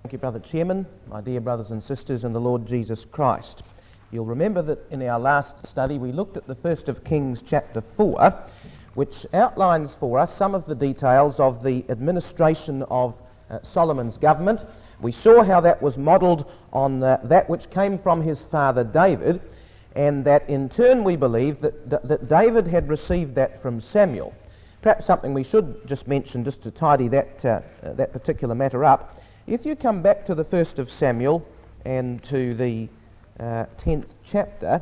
Thank you, Brother Chairman, my dear brothers and sisters in the Lord Jesus Christ. You'll remember that in our last study we looked at the 1st of Kings chapter 4, which outlines for us some of the details of the administration of Solomon's government. We saw how that was modelled on that which came from his father David, and that in turn we believe that David had received that from Samuel. Perhaps something we should just mention just to tidy that particular matter up. If you come back to the 1st of Samuel and to the 10th chapter,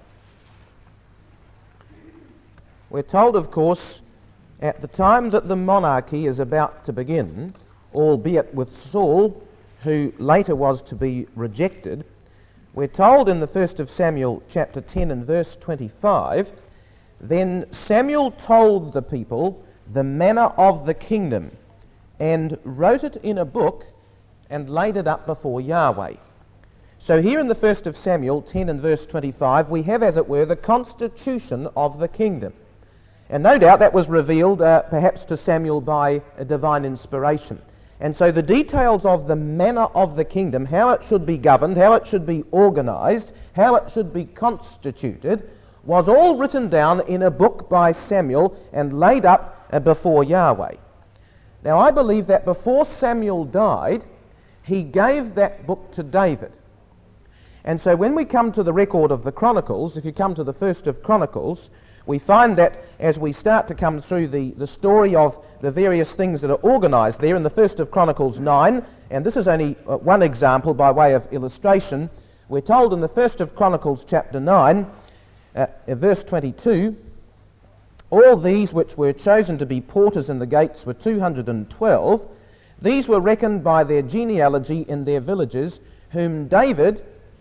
we're told, of course, at the time that the monarchy is about to begin, albeit with Saul, who later was to be rejected, we're told in the 1st of Samuel chapter 10 and verse 25, then Samuel told the people the manner of the kingdom and wrote it in a book and laid it up before Yahweh. So here in the 1st of Samuel 10 and verse 25, we have, as it were, the constitution of the kingdom. And no doubt that was revealed perhaps to Samuel by a divine inspiration. And so the details of the manner of the kingdom, how it should be governed, how it should be organised, how it should be constituted, was all written down in a book by Samuel and laid up before Yahweh. Now I believe that before Samuel died, he gave that book to David. And so when we come to the record of the Chronicles, if you come to the 1st of Chronicles, we find that as we start to come through the story of the various things that are organised there in the 1st of Chronicles 9, and this is only one example by way of illustration, we're told in the 1st of Chronicles chapter 9, verse 22, all these which were chosen to be porters in the gates were 212. These were reckoned by their genealogy in their villages, whom David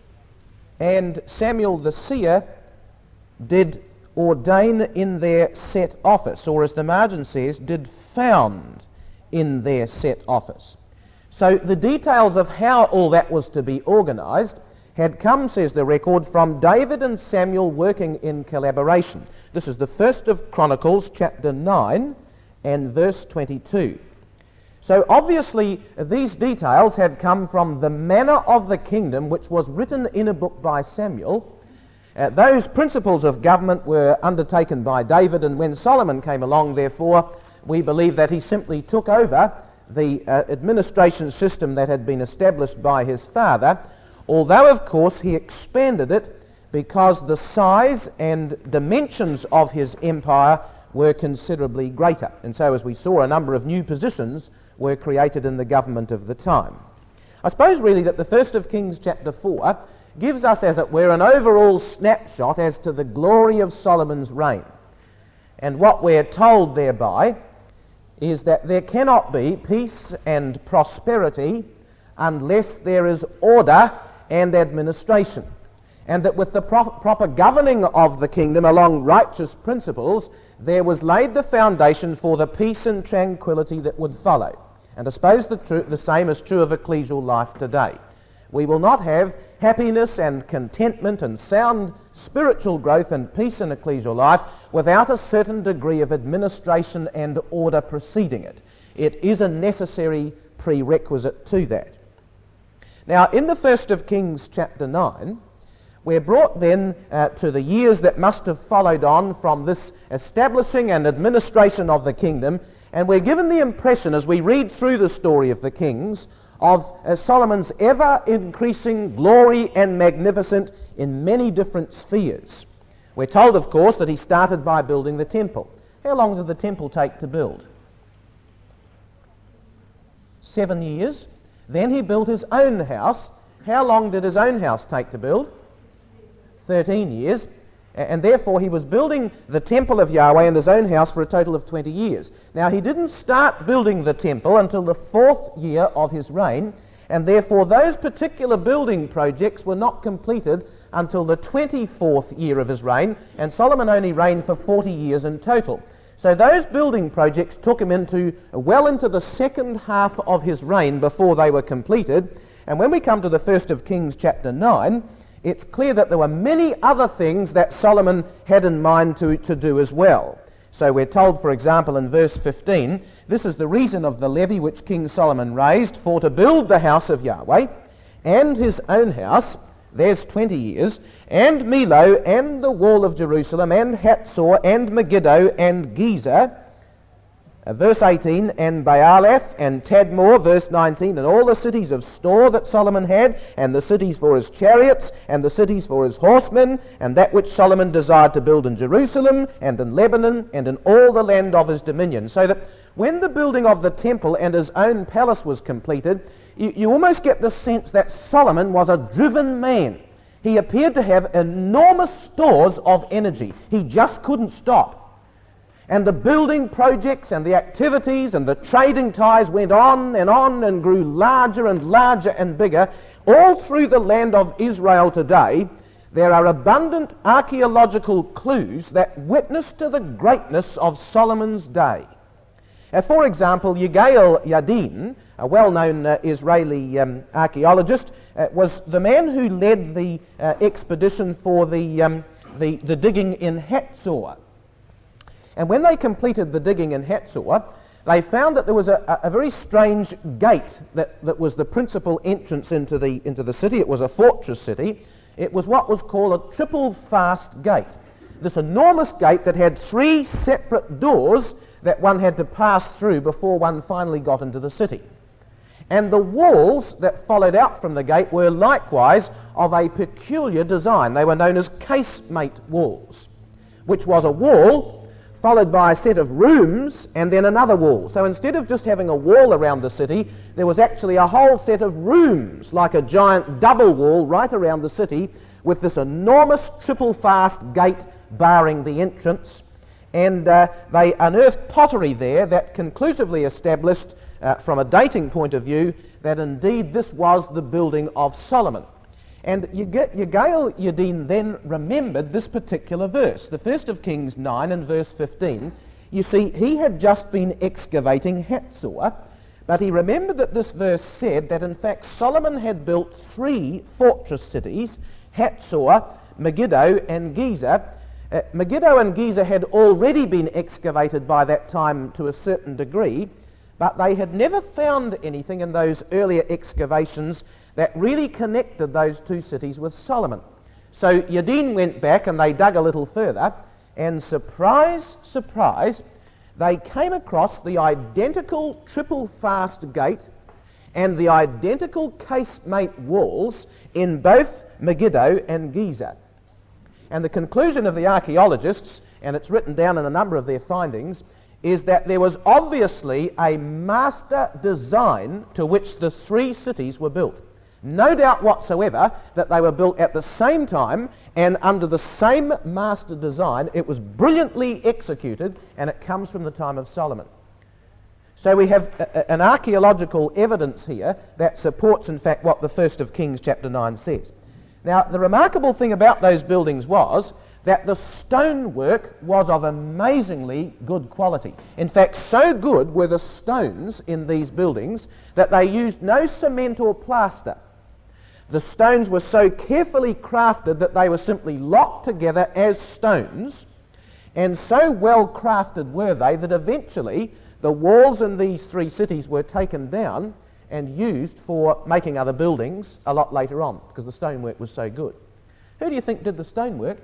and Samuel the seer did ordain in their set office, or as the margin says, did found in their set office. So the details of how all that was to be organised had come, says the record, from David and Samuel working in collaboration. This is the 1st of Chronicles chapter 9 and verse 22. So obviously these details had come from the manner of the kingdom, which was written in a book by Samuel. Those principles of government were undertaken by David, and when Solomon came along, therefore, we believe that he simply took over the administration system that had been established by his father, although of course he expanded it because the size and dimensions of his empire were considerably greater. And so, as we saw, a number of new positions were created in the government of the time. I suppose really that the 1st of Kings chapter 4 gives us, as it were, an overall snapshot as to the glory of Solomon's reign. And what we're told thereby is that there cannot be peace and prosperity unless there is order and administration. And that with the proper governing of the kingdom along righteous principles, there was laid the foundation for the peace and tranquility that would follow. And I suppose the same is true of ecclesial life today. We will not have happiness and contentment and sound spiritual growth and peace in ecclesial life without a certain degree of administration and order preceding it. It is a necessary prerequisite to that. Now, in the 1st of Kings chapter 9, we're brought then to the years that must have followed on from this establishing and administration of the kingdom, and we're given the impression as we read through the story of the kings of Solomon's ever-increasing glory and magnificence in many different spheres. We're told, of course, that he started by building the temple. How long did the temple take to build? 7 years. Then he built his own house. How long did his own house take to build? 13 years. And therefore he was building the temple of Yahweh and his own house for a total of 20 years. Now he didn't start building the temple until the 4th year of his reign, and therefore those particular building projects were not completed until the 24th year of his reign, and Solomon only reigned for 40 years in total. So those building projects took him well into the second half of his reign before they were completed. And when we come to the 1st of Kings chapter 9, it's clear that there were many other things that Solomon had in mind to do as well. So we're told, for example, in verse 15, This is the reason of the levy which King Solomon raised for to build the house of Yahweh and his own house, there's 20 years, and Millo, and the wall of Jerusalem, and Hatzor, and Megiddo, and Gezer, verse 18, and Baalath, and Tadmor, verse 19, and all the cities of store that Solomon had, and the cities for his chariots, and the cities for his horsemen, and that which Solomon desired to build in Jerusalem, and in Lebanon, and in all the land of his dominion. So that when the building of the temple and his own palace was completed, you almost get the sense that Solomon was a driven man. He appeared to have enormous stores of energy. He just couldn't stop. And the building projects and the activities and the trading ties went on and grew larger and larger and bigger. All through the land of Israel today, there are abundant archaeological clues that witness to the greatness of Solomon's day. For example, Yigael Yadin, a well-known Israeli archaeologist, was the man who led the expedition for the digging in Hatzor. And when they completed the digging in Hatzor, they found that there was a very strange gate that was the principal entrance into the city. It was a fortress city. It was what was called a triple fast gate. This enormous gate that had 3 separate doors that one had to pass through before one finally got into the city. And the walls that followed out from the gate were likewise of a peculiar design. They were known as casemate walls, which was a wall followed by a set of rooms and then another wall. So instead of just having a wall around the city, there was actually a whole set of rooms, like a giant double wall right around the city, with this enormous triple fast gate barring the entrance. And they unearthed pottery there that conclusively established, from a dating point of view, that indeed this was the building of Solomon. And Yigael Yadin then remembered this particular verse, the 1st of Kings 9 and verse 15. You see, he had just been excavating Hatzor, but he remembered that this verse said that in fact Solomon had built 3 fortress cities, Hatzor, Megiddo, and Gezer. Megiddo and Gezer had already been excavated by that time to a certain degree, but they had never found anything in those earlier excavations that really connected those 2 cities with Solomon. So Yadin went back and they dug a little further, and surprise, surprise, they came across the identical triple fast gate and the identical casemate walls in both Megiddo and Gezer. And the conclusion of the archaeologists, and it's written down in a number of their findings, is that there was obviously a master design to which the 3 cities were built. No doubt whatsoever that they were built at the same time and under the same master design. It was brilliantly executed, and it comes from the time of Solomon. So we have an archaeological evidence here that supports, in fact, what the 1st of Kings chapter 9 says. Now, the remarkable thing about those buildings was that the stonework was of amazingly good quality. In fact, so good were the stones in these buildings that they used no cement or plaster. The stones were so carefully crafted that they were simply locked together as stones, and so well crafted were they that eventually the walls in these 3 cities were taken down and used for making other buildings a lot later on, because the stonework was so good. Who do you think did the stonework?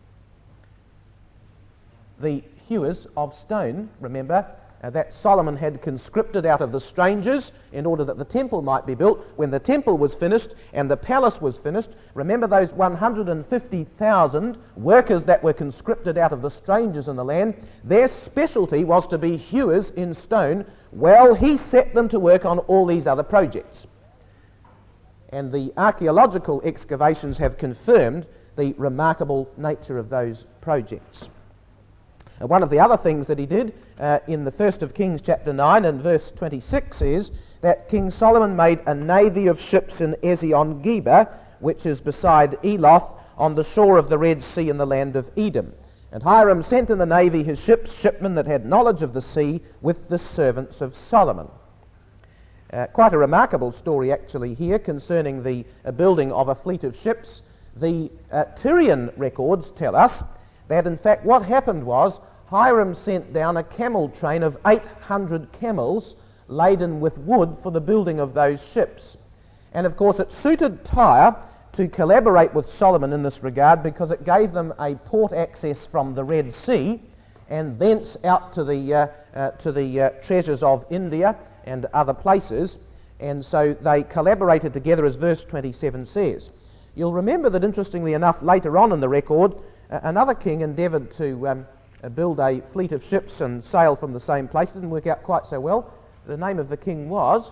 The hewers of stone, remember, that Solomon had conscripted out of the strangers in order that the temple might be built. When the temple was finished and the palace was finished, remember those 150,000 workers that were conscripted out of the strangers in the land? Their specialty was to be hewers in stone. Well, he set them to work on all these other projects. And the archaeological excavations have confirmed the remarkable nature of those projects. One of the other things that he did in the 1st of Kings chapter 9 and verse 26 is that King Solomon made a navy of ships in Ezion-Geber, which is beside Eloth, on the shore of the Red Sea in the land of Edom. And Hiram sent in the navy his shipmen that had knowledge of the sea, with the servants of Solomon. Quite a remarkable story actually here concerning the building of a fleet of ships. The Tyrian records tell us that in fact what happened was Hiram sent down a camel train of 800 camels laden with wood for the building of those ships. And of course it suited Tyre to collaborate with Solomon in this regard because it gave them a port access from the Red Sea and thence out to the treasures of India and other places. And so they collaborated together, as verse 27 says. You'll remember that, interestingly enough, later on in the record, another king endeavoured to build a fleet of ships and sail from the same place. It didn't work out quite so well. The name of the king was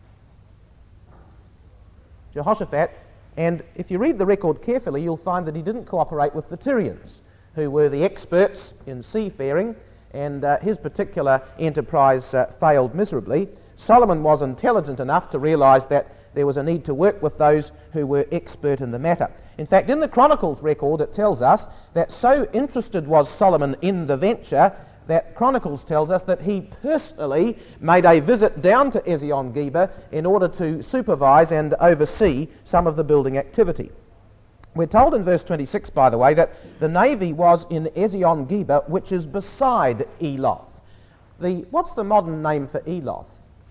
Jehoshaphat, and if you read the record carefully, you'll find that he didn't cooperate with the Tyrians, who were the experts in seafaring, and his particular enterprise failed miserably. Solomon was intelligent enough to realise that there was a need to work with those who were expert in the matter. In fact, in the Chronicles record, it tells us that so interested was Solomon in the venture that Chronicles tells us that he personally made a visit down to Ezion-Geber in order to supervise and oversee some of the building activity. We're told in verse 26, by the way, that the navy was in Ezion-Geber, which is beside Eloth. What's the modern name for Eloth?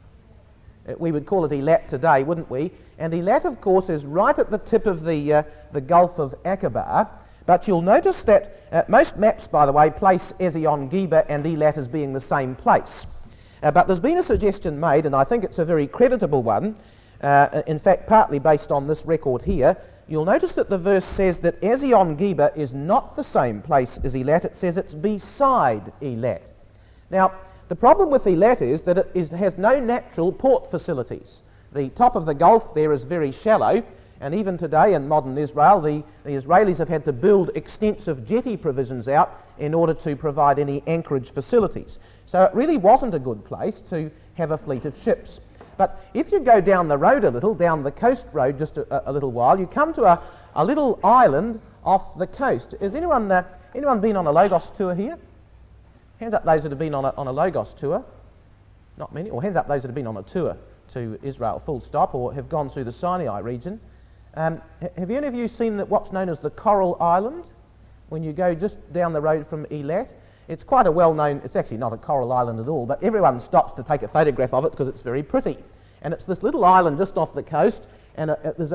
We would call it Eilat today, wouldn't we? And Eilat, of course, is right at the tip of the Gulf of Aqaba. But you'll notice that most maps, by the way, place Ezion-Geber and Eilat as being the same place. But there's been a suggestion made, and I think it's a very creditable one, in fact partly based on this record here. You'll notice that the verse says that Ezion-Geber is not the same place as Eilat. It says it's beside Eilat. Now, the problem with Eilat is that it has no natural port facilities. The top of the Gulf there is very shallow, and even today in modern Israel, the Israelis have had to build extensive jetty provisions out in order to provide any anchorage facilities. So it really wasn't a good place to have a fleet of ships. But if you go down the road a little, down the coast road just a little while, you come to a little island off the coast. Has anyone been on a Logos tour here? Hands up those that have been on a Logos tour. Not many. Or hands up those that have been on a tour to Israel full stop or have gone through the Sinai region. Have any of you seen what's known as the Coral Island? When you go just down the road from Eilat, it's quite a well-known, it's actually not a coral island at all, but everyone stops to take a photograph of it because it's very pretty. And it's this little island just off the coast, and there's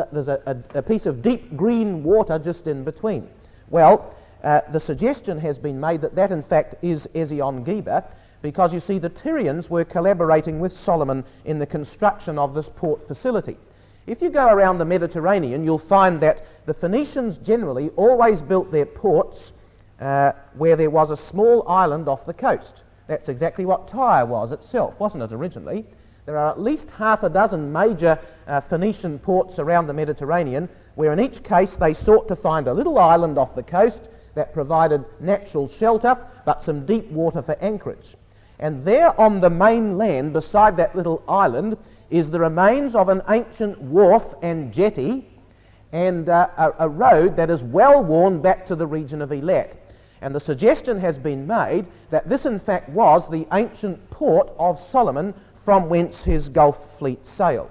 a piece of deep green water just in between. Well, the suggestion has been made that in fact is Ezion-Geber, because you see the Tyrians were collaborating with Solomon in the construction of this port facility. If you go around the Mediterranean, you'll find that the Phoenicians generally always built their ports where there was a small island off the coast. That's exactly what Tyre was itself, wasn't it, originally? There are at least half a dozen major Phoenician ports around the Mediterranean, where in each case they sought to find a little island off the coast that provided natural shelter, but some deep water for anchorage. And there on the mainland, beside that little island, is the remains of an ancient wharf and jetty and a road that is well worn back to the region of Eilat. And the suggestion has been made that this in fact was the ancient port of Solomon from whence his Gulf fleet sailed.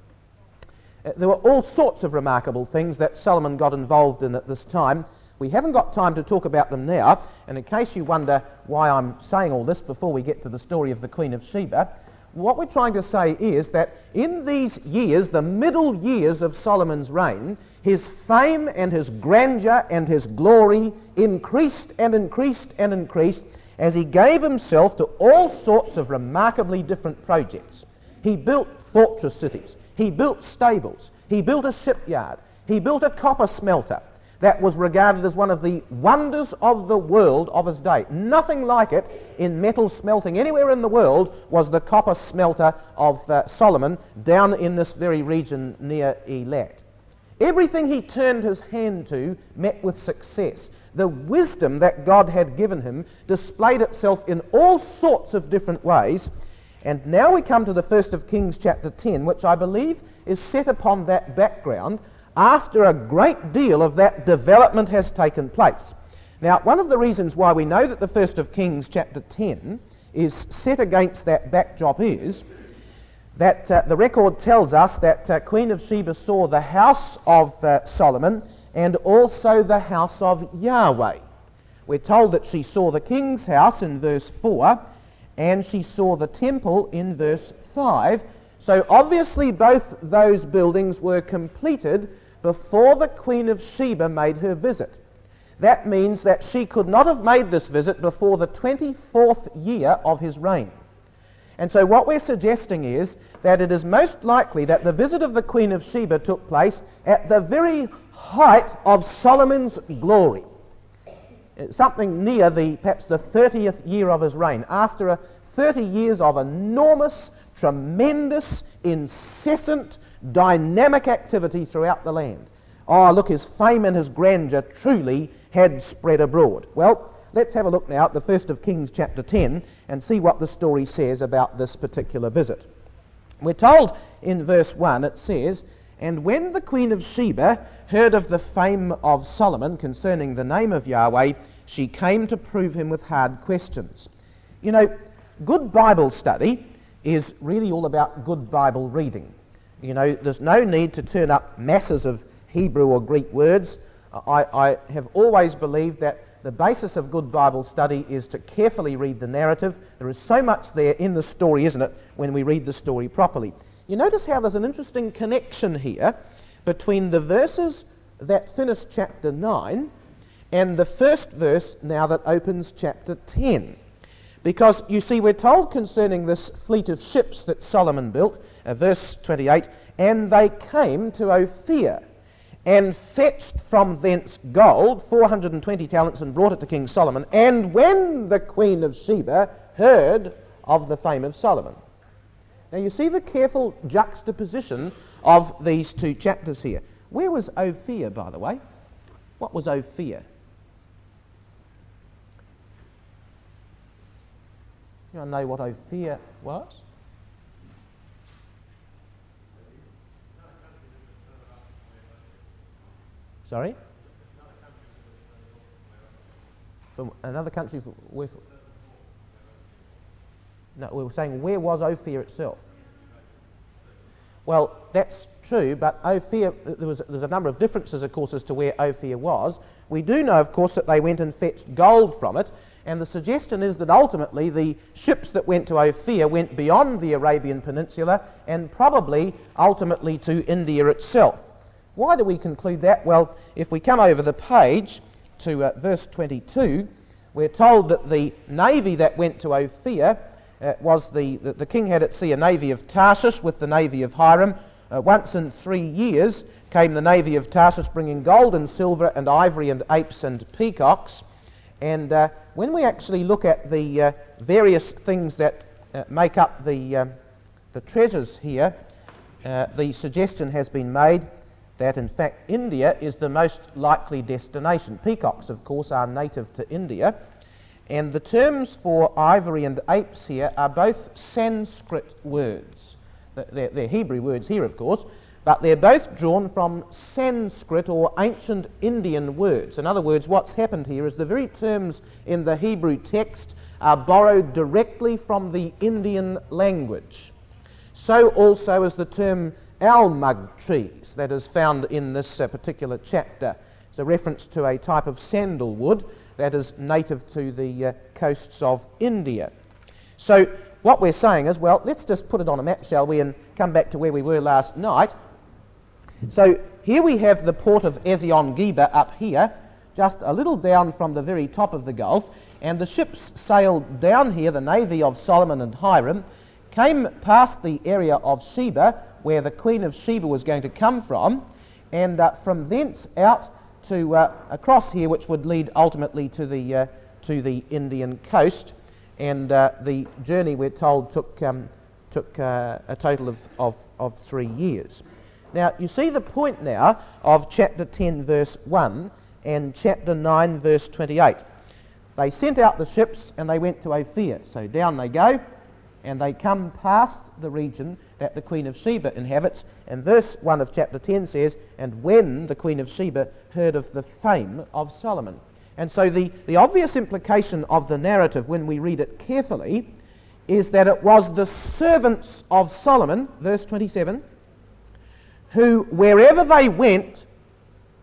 There were all sorts of remarkable things that Solomon got involved in at this time. We haven't got time to talk about them now, and in case you wonder why I'm saying all this before we get to the story of the Queen of Sheba, what we're trying to say is that in these years, the middle years of Solomon's reign, his fame and his grandeur and his glory increased and increased and increased as he gave himself to all sorts of remarkably different projects. He built fortress cities, he built stables, he built a shipyard, he built a copper smelter that was regarded as one of the wonders of the world of his day. Nothing like it in metal smelting anywhere in the world was the copper smelter of Solomon down in this very region near Eilat. Everything he turned his hand to met with success. The wisdom that God had given him displayed itself in all sorts of different ways. And now we come to the 1st of Kings chapter 10, which I believe is set upon that background after a great deal of that development has taken place. Now, one of the reasons why we know that the 1st of Kings chapter 10 is set against that backdrop is that the record tells us that Queen of Sheba saw the house of Solomon and also the house of Yahweh. We're told that she saw the king's house in verse 4, and she saw the temple in verse 5. So obviously both those buildings were completed before the Queen of Sheba made her visit. That means that she could not have made this visit before the 24th year of his reign. And so what we're suggesting is that it is most likely that the visit of the Queen of Sheba took place at the very height of Solomon's glory. Something near perhaps the 30th year of his reign, after 30 years of enormous, tremendous, incessant, dynamic activity throughout the land. Oh, look, his fame and his grandeur truly had spread abroad. Well, let's have a look now at the 1st of Kings chapter 10 and see what the story says about this particular visit. We're told in verse 1, it says, "And when the Queen of Sheba heard of the fame of Solomon concerning the name of Yahweh, she came to prove him with hard questions." You know, good Bible study is really all about good Bible reading. You know, there's no need to turn up masses of Hebrew or Greek words. I have always believed that the basis of good Bible study is to carefully read the narrative. There is so much there in the story, isn't it, when we read the story properly. You notice how there's an interesting connection here between the verses that finish chapter 9 and the first verse now that opens chapter 10. Because, you see, we're told concerning this fleet of ships that Solomon built, verse 28, "And they came to Ophir, and fetched from thence gold, 420 talents, and brought it to King Solomon. And when the Queen of Sheba heard of the fame of Solomon." Now you see the careful juxtaposition of these two chapters here. Where was Ophir, by the way? What was Ophir? You want to know what Ophir was? Sorry? From another country? No, we were saying, where was Ophir itself? Well, that's true, but Ophir, there's a number of differences, of course, as to where Ophir was. We do know, of course, that they went and fetched gold from it, and the suggestion is that ultimately the ships that went to Ophir went beyond the Arabian Peninsula and probably ultimately to India itself. Why do we conclude that? Well, if we come over the page to verse 22, we're told that the navy that went to Ophir was the king had at sea a navy of Tarshish with the navy of Hiram. Once in 3 years came the navy of Tarshish bringing gold and silver and ivory and apes and peacocks. And when we actually look at the various things that make up the treasures here, the suggestion has been made that in fact India is the most likely destination. Peacocks, of course, are native to India, and the terms for ivory and apes here are both Sanskrit words. They're Hebrew words here, of course, but they're both drawn from Sanskrit or ancient Indian words. In other words, what's happened here is the very terms in the Hebrew text are borrowed directly from the Indian language. So also is the term almug trees that is found in this particular chapter. It's a reference to a type of sandalwood that is native to the coasts of India. So what we're saying is, well, let's just put it on a map, shall we, and come back to where we were last night. So here we have the port of Ezion-Geber up here, just a little down from the very top of the Gulf, and the ships sailed down here, the navy of Solomon and Hiram, came past the area of Sheba, where the Queen of Sheba was going to come from, and from thence out to across here, which would lead ultimately to the Indian coast. And the journey, we're told, took a total of 3 years. Now, you see the point now of chapter 10, verse 1, and chapter 9, verse 28. They sent out the ships and they went to Ophir. So down they go, and they come past the region that the Queen of Sheba inhabits. And verse 1 of chapter 10 says, "And when the Queen of Sheba heard of the fame of Solomon." And so the obvious implication of the narrative, when we read it carefully, is that it was the servants of Solomon, verse 27, who, wherever they went,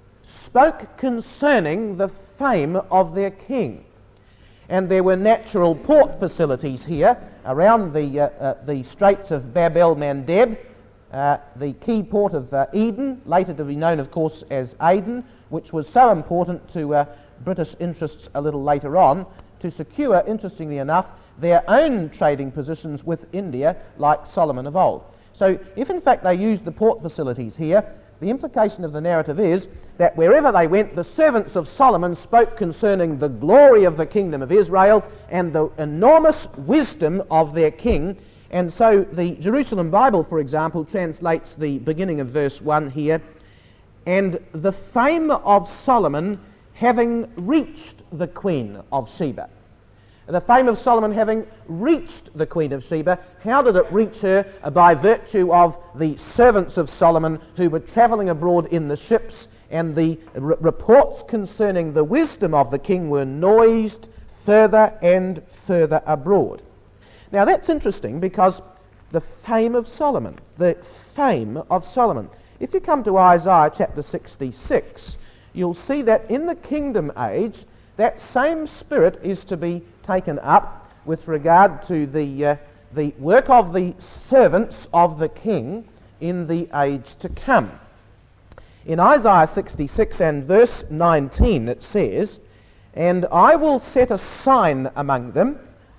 spoke concerning the fame of their king. And there were natural port facilities here around the Straits of Bab el-Mandeb, the key port of Eden, later to be known, of course, as Aden, which was so important to British interests a little later on to secure, interestingly enough, their own trading positions with India, like Solomon of old. So if in fact they used the port facilities here, the implication of the narrative is that wherever they went, the servants of Solomon spoke concerning the glory of the kingdom of Israel and the enormous wisdom of their king. And so the Jerusalem Bible, for example, translates the beginning of verse 1 here, and the fame of Solomon having reached the Queen of Sheba. The fame of Solomon having reached the Queen of Sheba. How did it reach her? By virtue of the servants of Solomon who were travelling abroad in the ships, and the reports concerning the wisdom of the king were noised further and further abroad. Now that's interesting, because the fame of Solomon, If you come to Isaiah chapter 66, you'll see that in the kingdom age, that same spirit is to be taken up with regard to the work of the servants of the king in the age to come. In Isaiah 66 and verse 19 it says, "And I will set a sign among them."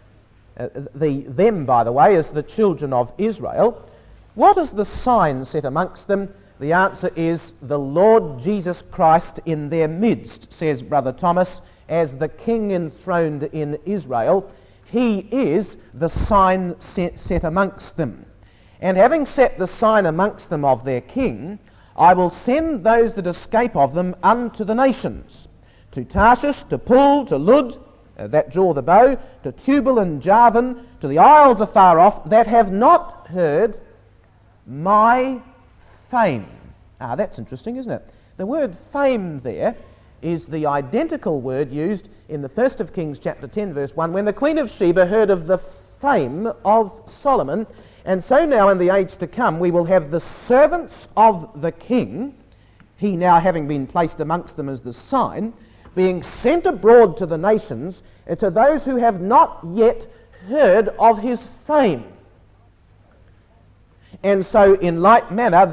Them, by the way, is the children of Israel. What is the sign set amongst them? The answer is the Lord Jesus Christ in their midst, says Brother Thomas, as the king enthroned in Israel. He is the sign set amongst them. "And having set the sign amongst them of their king, I will send those that escape of them unto the nations, to Tarshish, to Pul, to Lud," that draw the bow, "to Tubal and Javan, to the isles afar off, that have not heard my fame." That's interesting, isn't it? The word fame there is the identical word used in the 1st of Kings chapter 10 verse 1 when the Queen of Sheba heard of the fame of Solomon. And so now in the age to come we will have the servants of the king, he now having been placed amongst them as the sign, being sent abroad to the nations, to those who have not yet heard of his fame. And so in like manner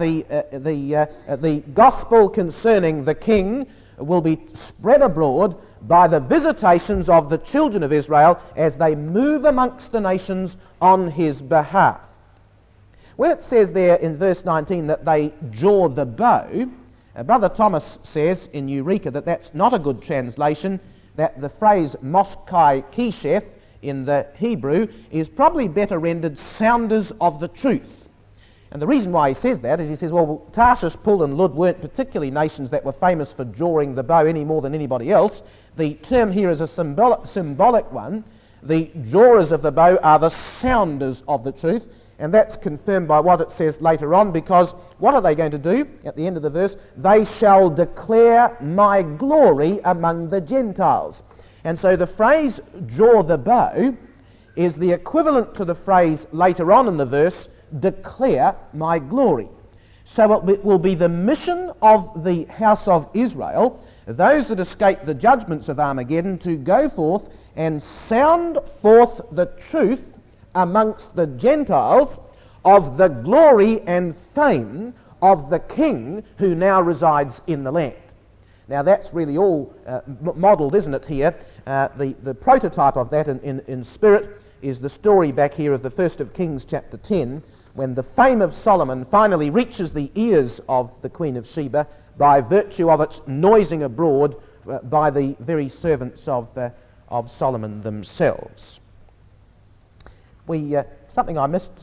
the gospel concerning the king will be spread abroad by the visitations of the children of Israel as they move amongst the nations on his behalf. When it says there in verse 19 that they draw the bow, Brother Thomas says in Eureka that that's not a good translation, that the phrase Moskai Kesheth in the Hebrew is probably better rendered sounders of the truth. And the reason why he says that is he says, well, Tarshish, Pul and Lud weren't particularly nations that were famous for drawing the bow any more than anybody else. The term here is a symbolic one. The drawers of the bow are the sounders of the truth, and that's confirmed by what it says later on, because what are they going to do at the end of the verse? They shall declare my glory among the Gentiles. And so the phrase draw the bow is the equivalent to the phrase later on in the verse, declare my glory. So it will be the mission of the house of Israel, those that escape the judgments of Armageddon, to go forth and sound forth the truth amongst the Gentiles of the glory and fame of the king who now resides in the land. Now that's really all modelled, isn't it, here? The prototype of that in spirit is the story back here of the 1st of Kings chapter 10, when the fame of Solomon finally reaches the ears of the Queen of Sheba by virtue of its noising abroad by the very servants of Solomon themselves. Something I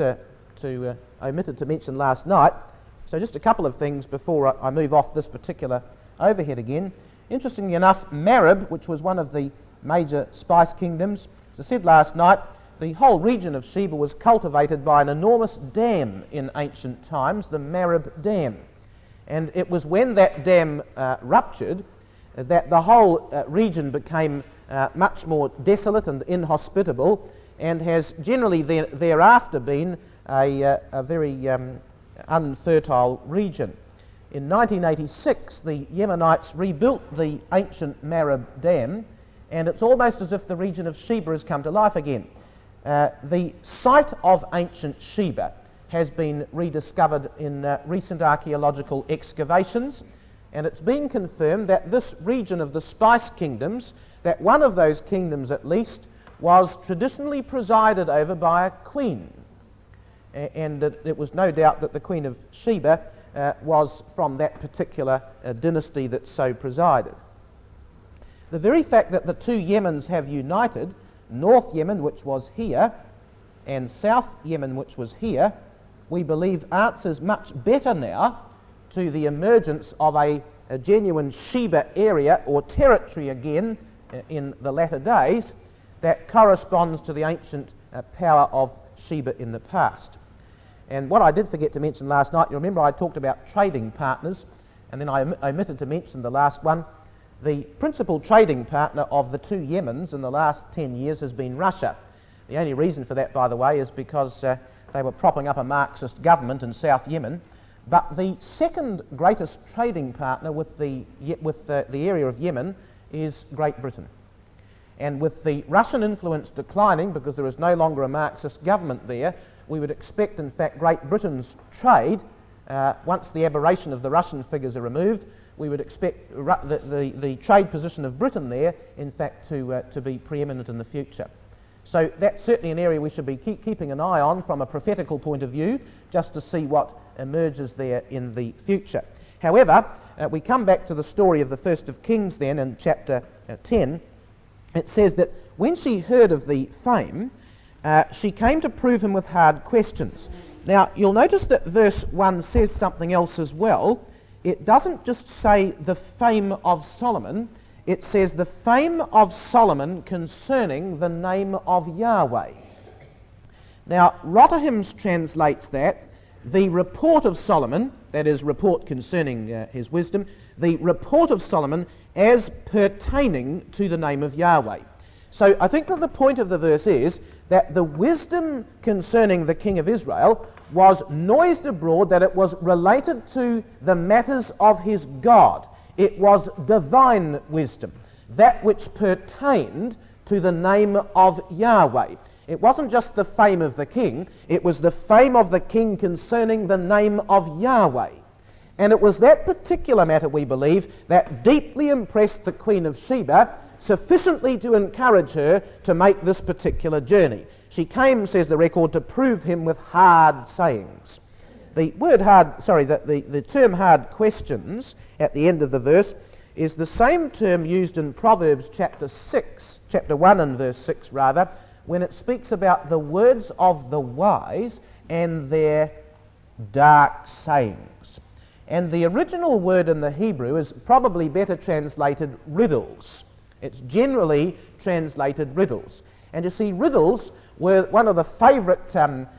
omitted to mention last night, so just a couple of things before I move off this particular overhead again. Interestingly enough, Marib, which was one of the major spice kingdoms, as I said last night, the whole region of Sheba was cultivated by an enormous dam in ancient times, the Marib Dam. And it was when that dam ruptured that the whole region became much more desolate and inhospitable, and has generally thereafter been a very unfertile region. In 1986, the Yemenites rebuilt the ancient Marib Dam, and it's almost as if the region of Sheba has come to life again. The site of ancient Sheba has been rediscovered in recent archaeological excavations, and it's been confirmed that this region of the Spice Kingdoms, that one of those kingdoms at least, was traditionally presided over by a queen. And it was no doubt that the Queen of Sheba was from that particular dynasty that so presided. The very fact that the two Yemens have united, North Yemen, which was here, and South Yemen, which was here, we believe answers much better now to the emergence of a genuine Sheba area or territory again in the latter days that corresponds to the ancient power of Sheba in the past. And what I did forget to mention last night, you remember I talked about trading partners, and then I omitted to mention the last one. The principal trading partner of the two Yemens in the last 10 years has been Russia. The only reason for that, by the way, is because they were propping up a Marxist government in South Yemen. But the second greatest trading partner with the area of Yemen is Great Britain. And with the Russian influence declining, because there is no longer a Marxist government there, we would expect, in fact, Great Britain's trade, once the aberration of the Russian figures are removed, we would expect the trade position of Britain there, in fact, to be preeminent in the future. So that's certainly an area we should be keeping an eye on from a prophetical point of view, just to see what emerges there in the future. However, we come back to the story of the First of Kings then in chapter 10. It says that when she heard of the fame, she came to prove him with hard questions. Now, you'll notice that verse 1 says something else as well. It doesn't just say the fame of Solomon, it says the fame of Solomon concerning the name of Yahweh. Now, Rotherham's translates that, the report of Solomon, that is, report concerning his wisdom, the report of Solomon as pertaining to the name of Yahweh. So I think that the point of the verse is that the wisdom concerning the king of Israel was noised abroad that it was related to the matters of his God. It was divine wisdom, that which pertained to the name of Yahweh. It wasn't just the fame of the king, it was the fame of the king concerning the name of Yahweh. And it was that particular matter, we believe, that deeply impressed the Queen of Sheba, sufficiently to encourage her to make this particular journey. She came, says the record, to prove him with hard sayings. The term hard questions at the end of the verse is the same term used in Proverbs chapter 1 and verse 6 rather, when it speaks about the words of the wise and their dark sayings. And the original word in the Hebrew is probably better translated riddles. It's generally translated riddles. And you see, riddles were one of the favourite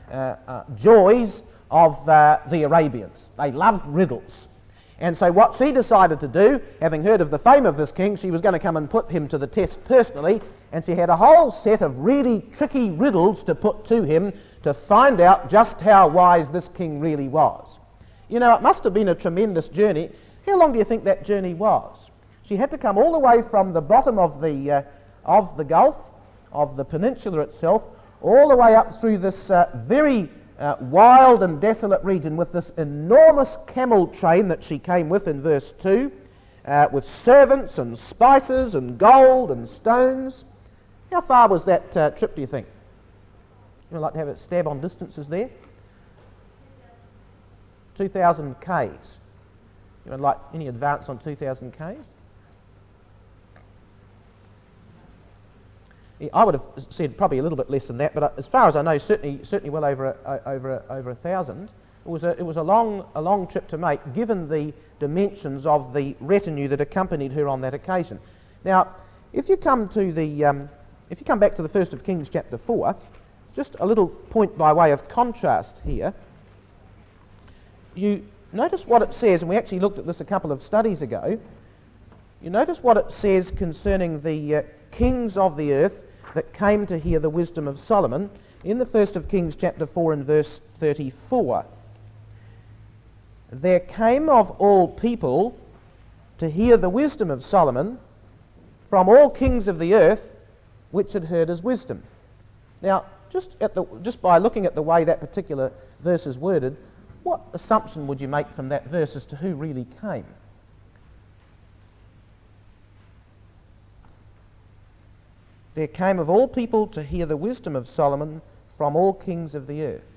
joys of the Arabians. They loved riddles. And so what she decided to do, having heard of the fame of this king, she was going to come and put him to the test personally, and she had a whole set of really tricky riddles to put to him to find out just how wise this king really was. You know, it must have been a tremendous journey. How long do you think that journey was? She had to come all the way from the bottom of the Gulf, of the peninsula itself, all the way up through this very wild and desolate region with this enormous camel train that she came with in verse 2, with servants and spices and gold and stones. How far was that trip, do you think? You'd like to have a stab on distances there? 2,000 k's. You would like any advance on 2,000 k's? Yeah, I would have said probably a little bit less than that, but as far as I know, certainly well over 1,000. It was a long trip to make, given the dimensions of the retinue that accompanied her on that occasion. Now, if you come back to the First of Kings chapter 4, just a little point by way of contrast here. You notice what it says, and we actually looked at this a couple of studies ago. You notice what it says concerning the kings of the earth that came to hear the wisdom of Solomon in the First of Kings chapter 4 and verse 34. there came of all people to hear the wisdom of Solomon from all kings of the earth, which had heard his wisdom. Now, just by looking at the way that particular verse is worded, what assumption would you make from that verse as to who really came? There came of all people to hear the wisdom of Solomon from all kings of the earth.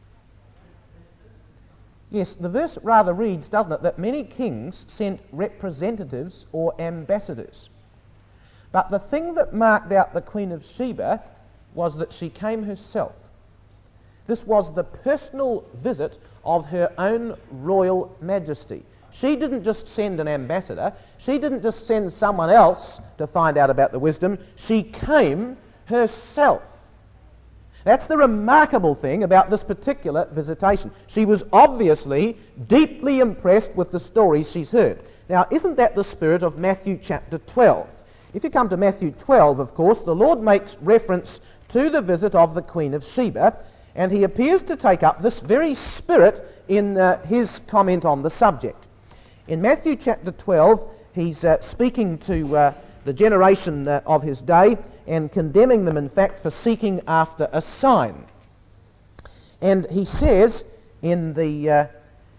Yes, the verse rather reads, doesn't it, that many kings sent representatives or ambassadors. But the thing that marked out the Queen of Sheba was that she came herself. This was the personal visit of her own royal majesty. She didn't just send an ambassador. She didn't just send someone else to find out about the wisdom. She came herself. That's the remarkable thing about this particular visitation. She was obviously deeply impressed with the stories she's heard. Now, isn't that the spirit of Matthew chapter 12? If you come to Matthew 12, of course, the Lord makes reference to the visit of the Queen of Sheba, and he appears to take up this very spirit in his comment on the subject. In Matthew chapter 12, he's speaking to the generation of his day and condemning them, in fact, for seeking after a sign. And he says in the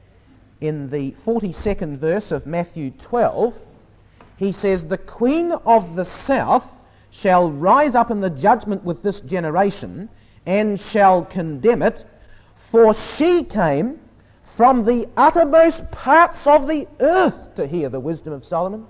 42nd verse of Matthew 12, he says, "The queen of the south shall rise up in the judgment with this generation and shall condemn it, for she came from the uttermost parts of the earth to hear the wisdom of Solomon."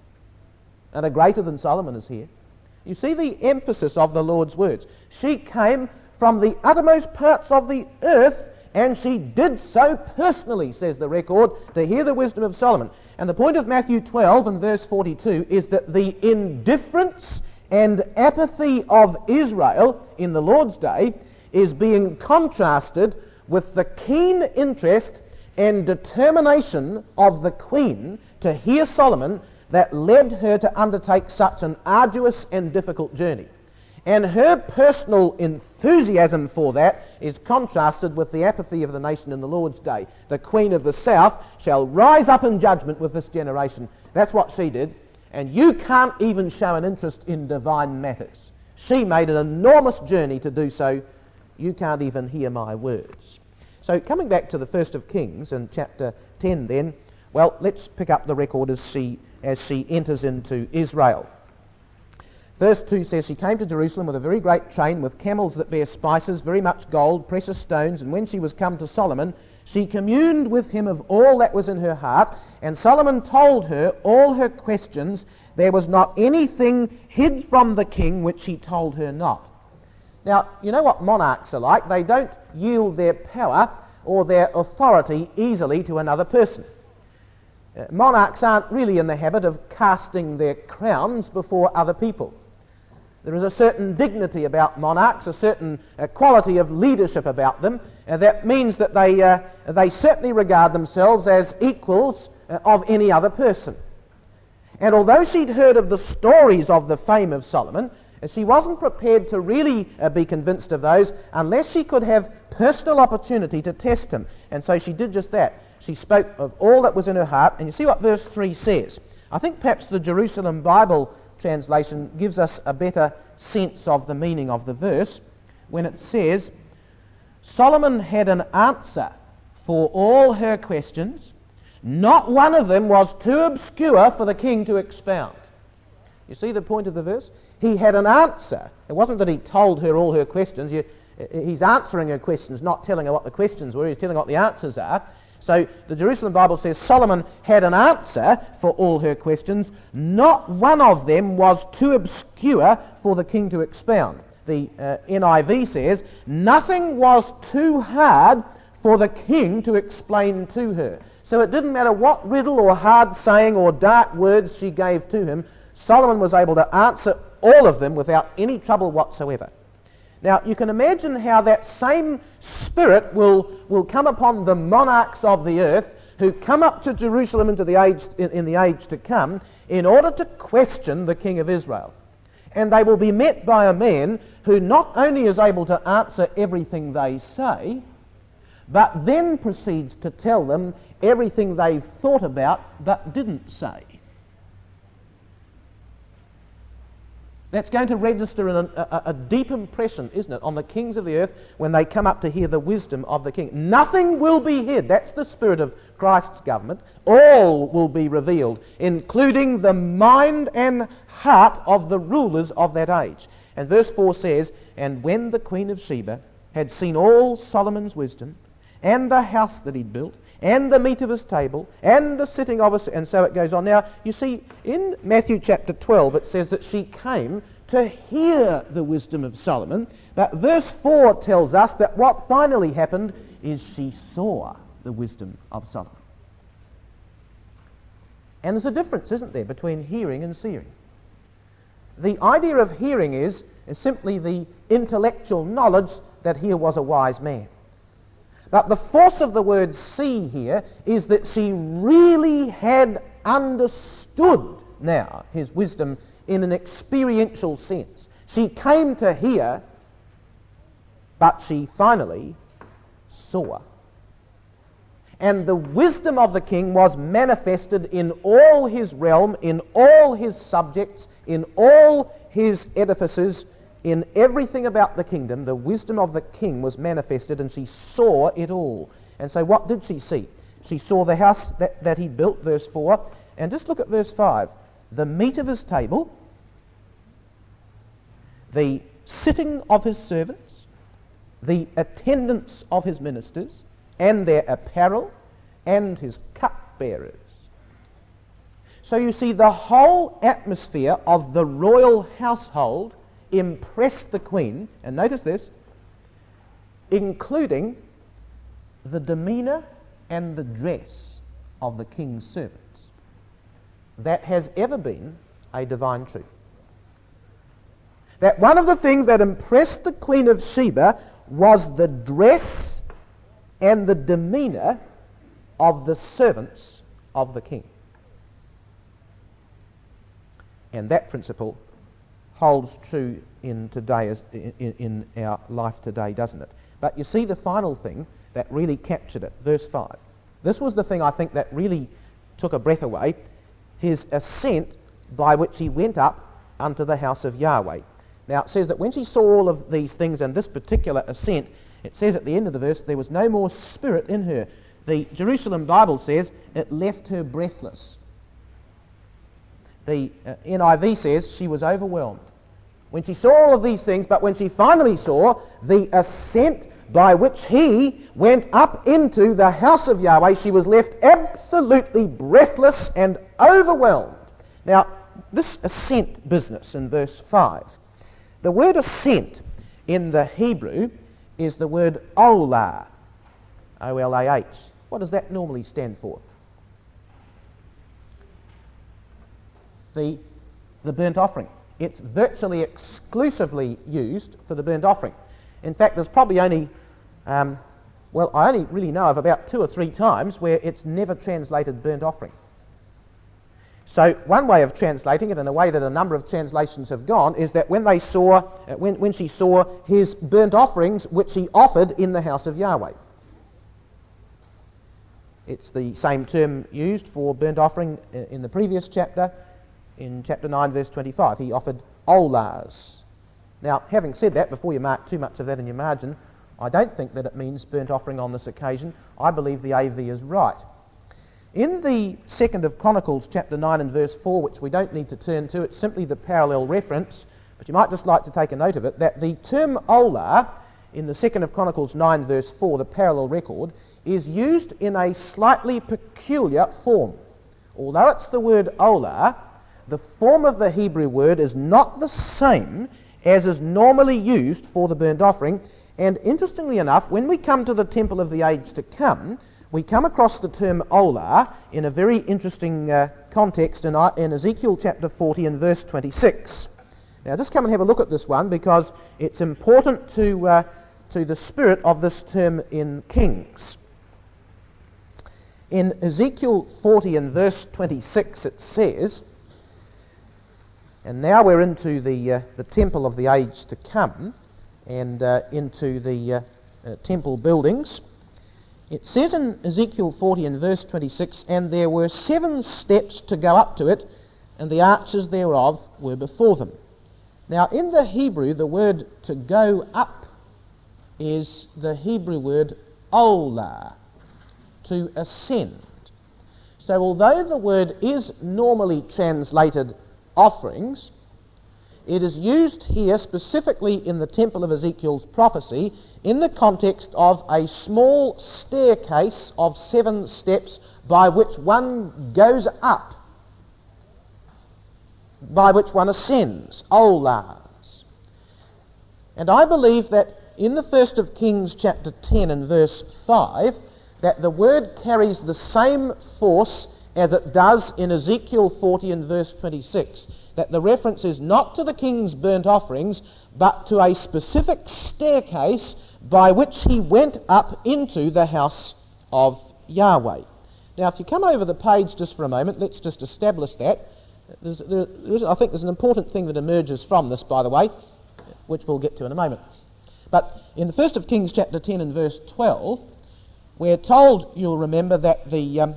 And a greater than Solomon is here. You see the emphasis of the Lord's words. She came from the uttermost parts of the earth, and she did so personally, says the record, to hear the wisdom of Solomon. And the point of Matthew 12 and verse 42 is that the indifference and apathy of Israel in the Lord's day is being contrasted with the keen interest and determination of the Queen to hear Solomon that led her to undertake such an arduous and difficult journey. And her personal enthusiasm for that is contrasted with the apathy of the nation in the Lord's day. The Queen of the South shall rise up in judgment with this generation. That's what she did. And you can't even show an interest in divine matters. She made an enormous journey to do so. You can't even hear my words. So coming back to the first of Kings in chapter 10 then, well, let's pick up the record as she enters into Israel. Verse 2 says, "She came to Jerusalem with a very great train, with camels that bear spices, very much gold, precious stones. And when she was come to Solomon, she communed with him of all that was in her heart. And Solomon told her all her questions. There was not anything hid from the king which he told her not." Now, you know what monarchs are like. They don't yield their power or their authority easily to another person. Monarchs aren't really in the habit of casting their crowns before other people. There is a certain dignity about monarchs, a certain quality of leadership about them, that means that they certainly regard themselves as equals of any other person. And although she'd heard of the stories of the fame of Solomon, she wasn't prepared to really be convinced of those unless she could have personal opportunity to test him. And so she did just that. She spoke of all that was in her heart. And you see what verse 3 says. I think perhaps the Jerusalem Bible translation gives us a better sense of the meaning of the verse when it says, "Solomon had an answer for all her questions. Not one of them was too obscure for the king to expound." You see the point of the verse? He had an answer. It wasn't that he told her all her questions. He's answering her questions, not telling her what the questions were. He's telling her what the answers are. So the Jerusalem Bible says Solomon had an answer for all her questions. Not one of them was too obscure for the king to expound. The NIV says nothing was too hard for the king to explain to her. So it didn't matter what riddle or hard saying or dark words she gave to him, Solomon was able to answer all of them without any trouble whatsoever. Now, you can imagine how that same spirit will come upon the monarchs of the earth who come up to Jerusalem in the age to come in order to question the king of Israel. And they will be met by a man who not only is able to answer everything they say, but then proceeds to tell them everything they've thought about but didn't say. That's going to register a deep impression, isn't it, on the kings of the earth when they come up to hear the wisdom of the king. Nothing will be hid. That's the spirit of Christ's government. All will be revealed, including the mind and heart of the rulers of that age. And verse 4 says, "And when the Queen of Sheba had seen all Solomon's wisdom, and the house that he'd built, and the meat of his table, and the sitting of his..." And so it goes on. Now, you see, in Matthew chapter 12, it says that she came to hear the wisdom of Solomon. But verse 4 tells us that what finally happened is she saw the wisdom of Solomon. And there's a difference, isn't there, between hearing and seeing. The idea of hearing is simply the intellectual knowledge that he was a wise man. But the force of the word see here is that she really had understood now his wisdom in an experiential sense. She came to hear, but she finally saw. And the wisdom of the king was manifested in all his realm, in all his subjects, in all his edifices, in everything about the kingdom. The wisdom of the king was manifested, and she saw it all. And so what did she see? She saw the house that he built, verse 4. And just look at verse 5. The meat of his table, the sitting of his servants, the attendance of his ministers, and their apparel, and his cupbearers. So you see, the whole atmosphere of the royal household impressed the queen, and notice this, including the demeanour and the dress of the king's servants. That has ever been a divine truth. That one of the things that impressed the Queen of Sheba was the dress and the demeanour of the servants of the king. And that principle holds true in our life today, doesn't it? But you see the final thing that really captured it, verse 5. This was the thing I think that really took a breath away, his ascent by which he went up unto the house of Yahweh. Now it says that when she saw all of these things and this particular ascent, it says at the end of the verse, there was no more spirit in her. The Jerusalem Bible says it left her breathless. The NIV says she was overwhelmed. When she saw all of these things, but when she finally saw the ascent by which he went up into the house of Yahweh, she was left absolutely breathless and overwhelmed. Now, this ascent business in verse 5, the word ascent in the Hebrew is the word olah, O-L-A-H. What does that normally stand for? The burnt offering. It's virtually exclusively used for the burnt offering. In fact, there's probably only, I only really know of about 2 or 3 times where it's never translated burnt offering. So one way of translating it, and a way that a number of translations have gone, is that when they saw, when she saw his burnt offerings which he offered in the house of Yahweh. It's the same term used for burnt offering in the previous chapter, in chapter 9, verse 25. He offered olahs. Now, having said that, before you mark too much of that in your margin, I don't think that it means burnt offering on this occasion. I believe the AV is right. In the 2nd of Chronicles, chapter 9 and verse 4, which we don't need to turn to, it's simply the parallel reference, but you might just like to take a note of it, that the term olah in the 2nd of Chronicles 9, verse 4, the parallel record, is used in a slightly peculiar form. Although it's the word olah, the form of the Hebrew word is not the same as is normally used for the burnt offering. And interestingly enough, when we come to the temple of the age to come, we come across the term olah in a very interesting context in Ezekiel chapter 40 and verse 26. Now just come and have a look at this one, because it's important to the spirit of this term in Kings. In Ezekiel 40 and verse 26 it says, and now we're into the temple of the age to come, and into the temple buildings. It says in Ezekiel 40 and verse 26, "And there were 7 steps to go up to it, and the arches thereof were before them." Now, in the Hebrew, the word to go up is the Hebrew word olah, to ascend. So although the word is normally translated offerings, it is used here specifically in the temple of Ezekiel's prophecy in the context of a small staircase of 7 steps by which one goes up, by which one ascends, olahs. And I believe that in the 1st of Kings chapter 10 and verse 5, that the word carries the same force as it does in Ezekiel 40 and verse 26. That the reference is not to the king's burnt offerings, but to a specific staircase by which he went up into the house of Yahweh. Now, if you come over the page just for a moment, let's just establish that. I think there's an important thing that emerges from this, by the way, which we'll get to in a moment. But in the 1st of Kings chapter 10 and verse 12, we're told, you'll remember, that the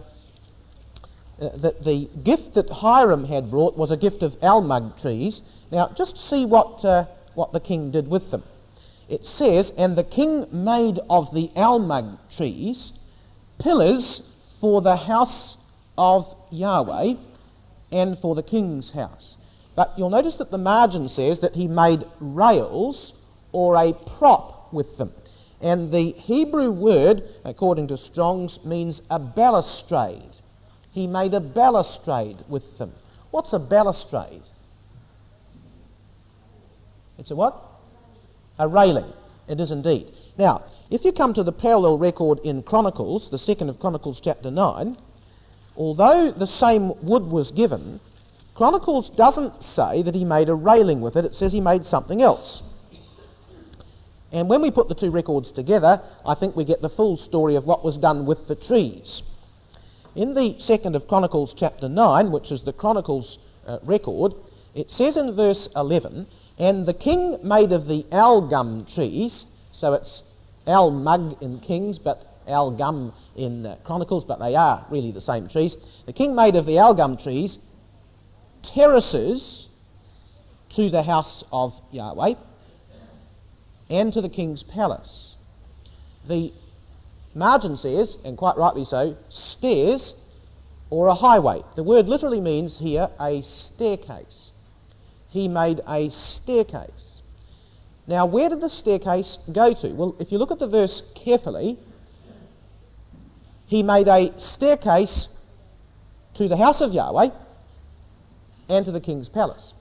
gift that Hiram had brought was a gift of almug trees. Now, just see what the king did with them. It says, "And the king made of the almug trees pillars for the house of Yahweh and for the king's house." But you'll notice that the margin says that he made rails or a prop with them. And the Hebrew word, according to Strong's, means a balustrade. He made a balustrade with them. What's a balustrade? It's a what? A railing. It is indeed. Now, if you come to the parallel record in Chronicles, the 2nd of Chronicles chapter 9, although the same wood was given, Chronicles doesn't say that he made a railing with it. It says he made something else. And when we put the 2 records together, I think we get the full story of what was done with the trees. In the 2nd of Chronicles chapter 9, which is the Chronicles record, it says in verse 11, "And the king made of the algum trees," so it's almug in Kings, but algum in Chronicles, but they are really the same trees. "The king made of the algum trees terraces to the house of Yahweh and to the king's palace." The margin says, and quite rightly so, stairs or a highway. The word literally means here a staircase. He made a staircase. Now, where did the staircase go to? Well, if you look at the verse carefully, he made a staircase to the house of Yahweh and to the king's palace.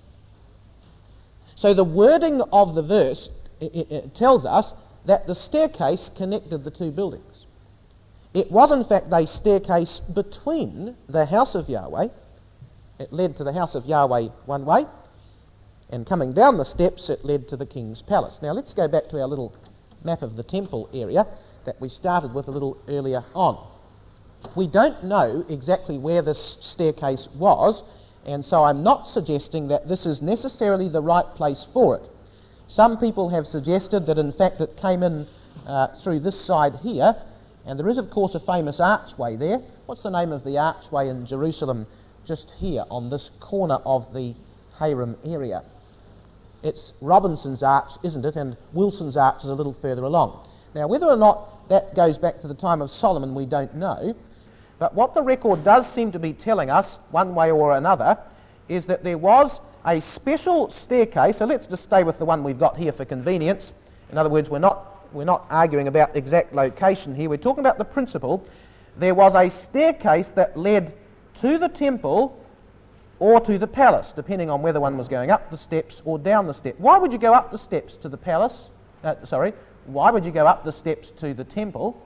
So the wording of the verse it tells us that the staircase connected the 2 buildings. It was in fact a staircase between the house of Yahweh. It led to the house of Yahweh one way, and coming down the steps it led to the king's palace. Now let's go back to our little map of the temple area that we started with a little earlier on. We don't know exactly where this staircase was, and so I'm not suggesting that this is necessarily the right place for it. Some people have suggested that in fact it came in through this side here, and there is of course a famous archway there. What's the name of the archway in Jerusalem just here on this corner of the Hiram area? It's Robinson's Arch, isn't it? And Wilson's Arch is a little further along. Now, whether or not that goes back to the time of Solomon, we don't know. But what the record does seem to be telling us, one way or another, is that there was a special staircase. So let's just stay with the one we've got here for convenience. In other words, we're not arguing about exact location here. We're talking about the principle. There was a staircase that led to the temple or to the palace, depending on whether one was going up the steps or down the steps. Why would you go up the steps to the palace? Why would you go up the steps to the temple?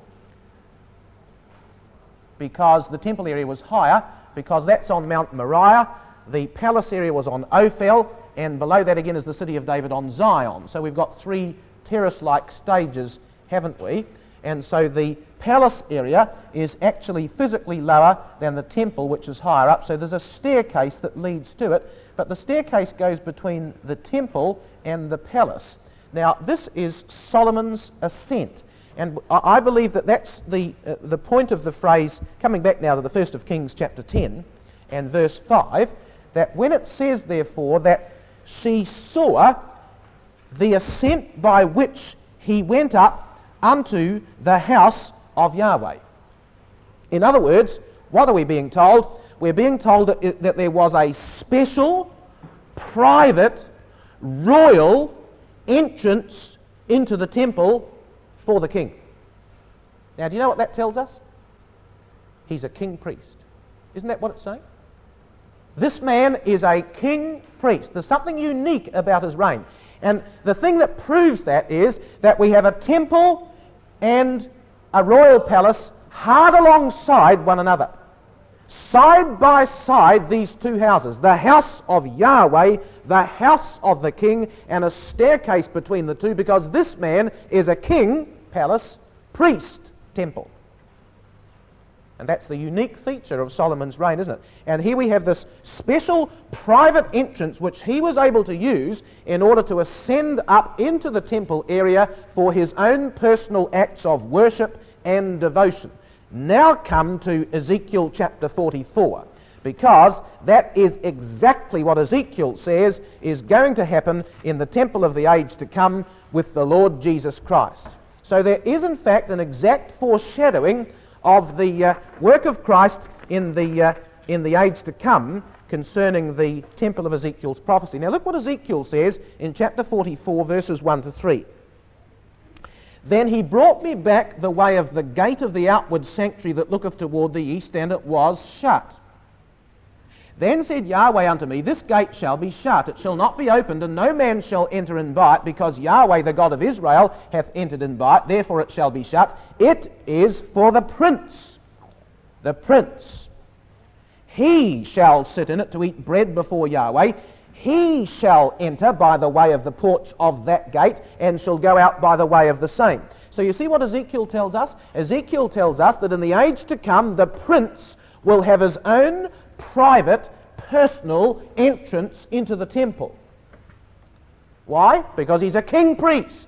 Because the temple area was higher, because that's on Mount Moriah. The palace area was on Ophel, and below that again is the city of David on Zion. So we've got 3 terrace-like stages, haven't we? And so the palace area is actually physically lower than the temple, which is higher up. So there's a staircase that leads to it, but the staircase goes between the temple and the palace. Now, this is Solomon's ascent. And I believe that that's the point of the phrase, coming back now to the 1st of Kings chapter 10 and verse 5, that when it says, therefore, that she saw the ascent by which he went up unto the house of Yahweh. In other words, what are we being told? We're being told that there was a special, private, royal entrance into the temple for the king. Now, do you know what that tells us? He's a king priest. Isn't that what it's saying? This man is a king priest. There's something unique about his reign. And the thing that proves that is that we have a temple and a royal palace hard alongside one another. Side by side, these two houses, the house of Yahweh, the house of the king, and a staircase between the two, because this man is a king, palace, priest, temple. And that's the unique feature of Solomon's reign, isn't it? And here we have this special private entrance which he was able to use in order to ascend up into the temple area for his own personal acts of worship and devotion. Now come to Ezekiel chapter 44, because that is exactly what Ezekiel says is going to happen in the temple of the age to come with the Lord Jesus Christ. So there is in fact an exact foreshadowing of the work of Christ in the age to come concerning the temple of Ezekiel's prophecy. Now look what Ezekiel says in chapter 44 verses 1 to 3. Then he brought me back the way of the gate of the outward sanctuary that looketh toward the east, and it was shut. Then said Yahweh unto me, This gate shall be shut, it shall not be opened, and no man shall enter in by it, because Yahweh the God of Israel hath entered in by it, therefore it shall be shut. It is for the prince. The prince. He shall sit in it to eat bread before Yahweh. He shall enter by the way of the porch of that gate, and shall go out by the way of the same. So you see what Ezekiel tells us? Ezekiel tells us that in the age to come, the prince will have his own private, personal entrance into the temple. Why? Because he's a king priest.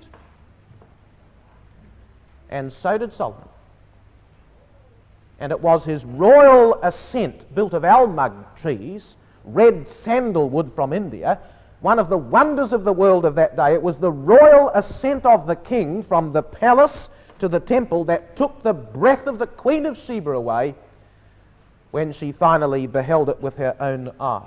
And so did Solomon. And it was his royal ascent, built of almug trees, red sandalwood from India, one of the wonders of the world of that day. It was the royal ascent of the king from the palace to the temple that took the breath of the Queen of Sheba away when she finally beheld it with her own eyes.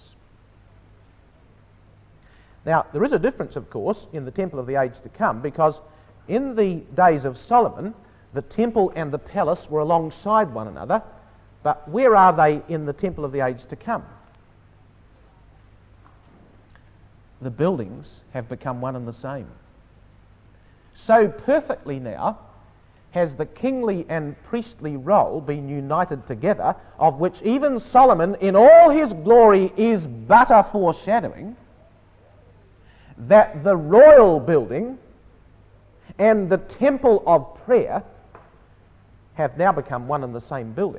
Now, there is a difference, of course, in the temple of the age to come, because in the days of Solomon, the temple and the palace were alongside one another, but where are they in the temple of the age to come? The buildings have become one and the same. So perfectly now has the kingly and priestly role been united together, of which even Solomon in all his glory is but a foreshadowing, that the royal building and the temple of prayer have now become one and the same building.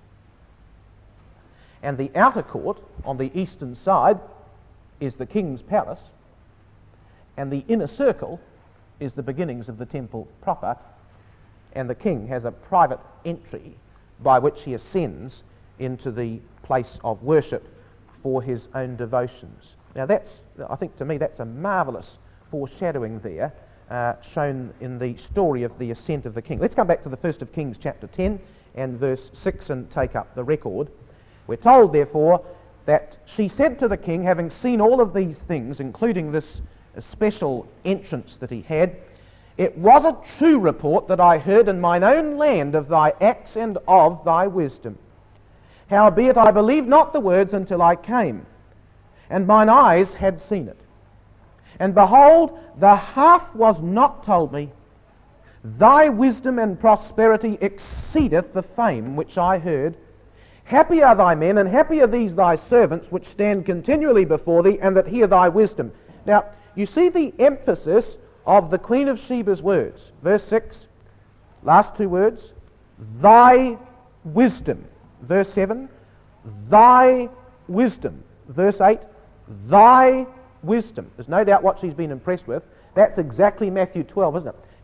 And the outer court on the eastern side is the king's palace, and the inner circle is the beginnings of the temple proper, and the king has a private entry by which he ascends into the place of worship for his own devotions. Now I think to me that's a marvellous foreshadowing there, shown in the story of the ascent of the king. Let's come back to the 1st of Kings chapter 10 and verse 6 and take up the record. We're told, therefore, that she said to the king, having seen all of these things, including this special entrance that he had, It was a true report that I heard in mine own land of thy acts and of thy wisdom. Howbeit I believed not the words until I came, and mine eyes had seen it. And behold, the half was not told me. Thy wisdom and prosperity exceedeth the fame which I heard. Happy are thy men, and happy are these thy servants, which stand continually before thee, and that hear thy wisdom. Now, you see the emphasis of the Queen of Sheba's words. Verse 6, last two words, thy wisdom. Verse 7, thy wisdom. Verse 8, thy wisdom. There's no doubt what she's been impressed with. That's exactly Matthew 12, isn't it?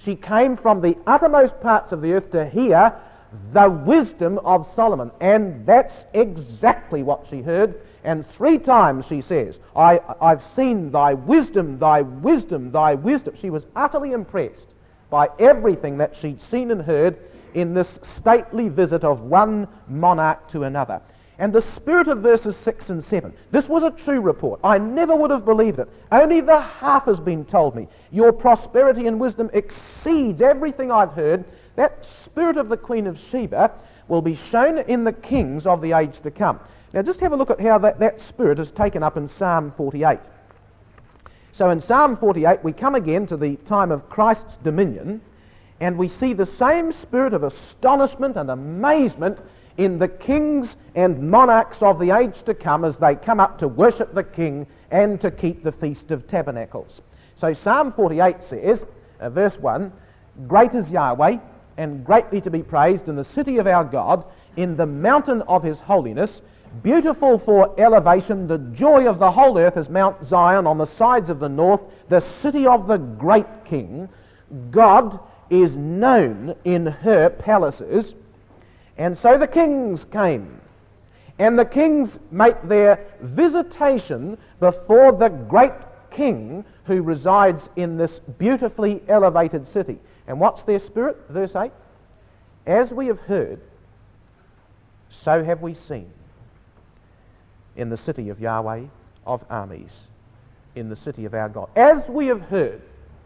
She came from the uttermost parts of the earth to hear the wisdom of Solomon. And that's exactly what she heard. And 3 times she says, I've seen thy wisdom, thy wisdom, thy wisdom. She was utterly impressed by everything that she'd seen and heard in this stately visit of one monarch to another. And the spirit of verses 6 and 7, this was a true report. I never would have believed it. Only the half has been told me. Your prosperity and wisdom exceeds everything I've heard. That spirit of the Queen of Sheba will be shown in the kings of the age to come. Now just have a look at how that spirit is taken up in Psalm 48. So in Psalm 48 we come again to the time of Christ's dominion, and we see the same spirit of astonishment and amazement in the kings and monarchs of the age to come as they come up to worship the King and to keep the Feast of Tabernacles. So Psalm 48 says, verse 1, Great is Yahweh, and greatly to be praised in the city of our God, in the mountain of his holiness, beautiful for elevation, the joy of the whole earth is Mount Zion on the sides of the north, the city of the great King. God is known in her palaces. And so the kings came, and the kings make their visitation before the great King who resides in this beautifully elevated city. And what's their spirit? Verse 8, As we have heard, so have we seen in the city of Yahweh of armies, in the city of our God. As we have heard,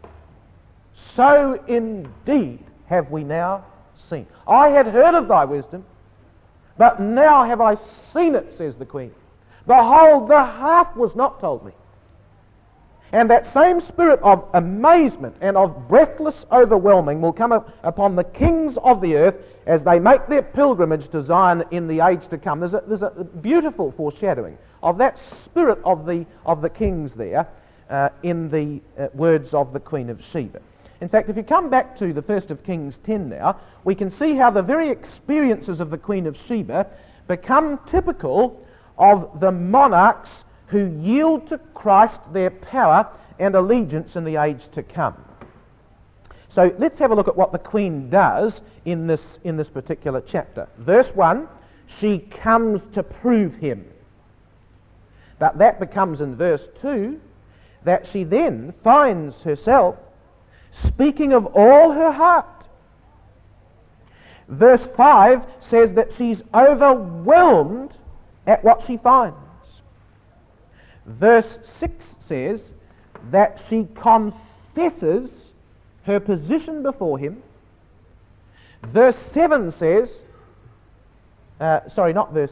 so indeed have we now seen. I had heard of thy wisdom, but now have I seen it, says the Queen. Behold, the half was not told me. And that same spirit of amazement and of breathless overwhelming will come upon the kings of the earth as they make their pilgrimage to Zion in the age to come. There's a beautiful foreshadowing of that spirit of the kings there in the words of the Queen of Sheba. In fact, if you come back to the 1st of Kings 10 now, we can see how the very experiences of the Queen of Sheba become typical of the monarchs who yield to Christ their power and allegiance in the age to come. So let's have a look at what the Queen does in this particular chapter. Verse 1, she comes to prove him. But that becomes in verse 2 that she then finds herself speaking of all her heart. Verse 5 says that she's overwhelmed at what she finds. Verse 6 says that she confesses her position before him. Verse 7 says, verse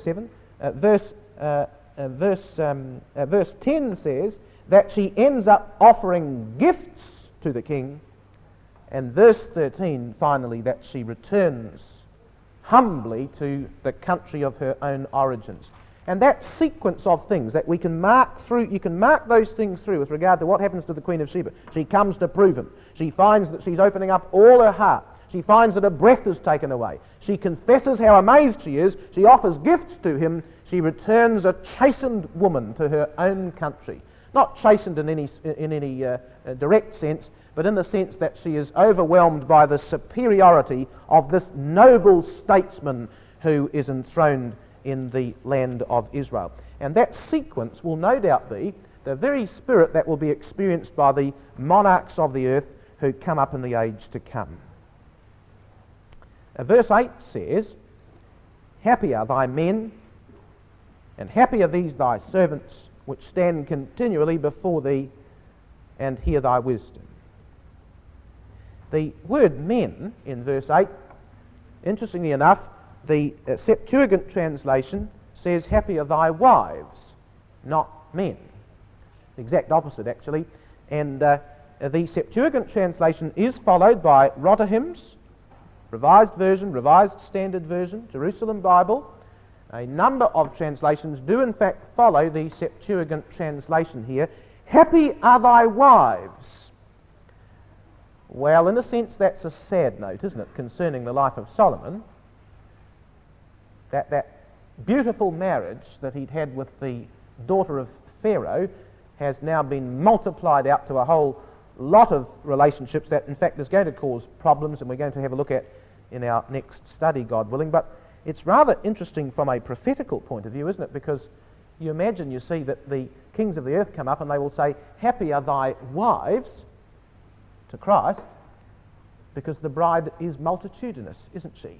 10 says that she ends up offering gifts to the king. And verse 13, finally, that she returns humbly to the country of her own origins. And that sequence of things that we can mark through, you can mark those things through with regard to what happens to the Queen of Sheba. She comes to prove him. She finds that she's opening up all her heart. She finds that her breath is taken away. She confesses how amazed she is. She offers gifts to him. She returns a chastened woman to her own country. Not chastened in any direct sense, but in the sense that she is overwhelmed by the superiority of this noble statesman who is enthroned in the land of Israel. And that sequence will no doubt be the very spirit that will be experienced by the monarchs of the earth who come up in the age to come. Verse 8 says, Happy are thy men, and happy are these thy servants, which stand continually before thee, and hear thy wisdom. The word men in verse 8, interestingly enough, the Septuagint translation says, Happy are thy wives, not men. The exact opposite, actually. And the Septuagint translation is followed by Rotherham's, Revised Version, Revised Standard Version, Jerusalem Bible. A number of translations do in fact follow the Septuagint translation here. Happy are thy wives. Well, in a sense that's a sad note, isn't it, concerning the life of Solomon. That beautiful marriage that he'd had with the daughter of Pharaoh has now been multiplied out to a whole lot of relationships that in fact is going to cause problems, and we're going to have a look at in our next study, God willing. But it's rather interesting from a prophetical point of view, isn't it? Because you imagine, you see, that the kings of the earth come up and they will say, "Happy are thy wives," to Christ, because the bride is multitudinous, isn't she?